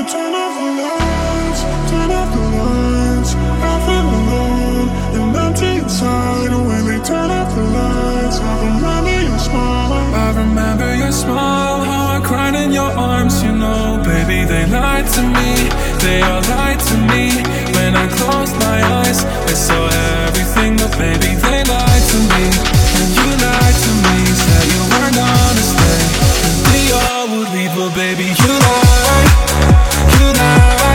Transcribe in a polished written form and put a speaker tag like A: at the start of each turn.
A: turn off the lights, turn off the lights. I feel alone and empty inside. And when they turn off the lights, I remember your smile.
B: I remember your smile, how I cried in your arms. You know, baby, they lied to me. They all lied to me. When I closed my eyes, I saw everything, but baby, they lied to me. And you lied to me, said you weren't gonna stay, and we all would leave, but baby, you lied, you lied.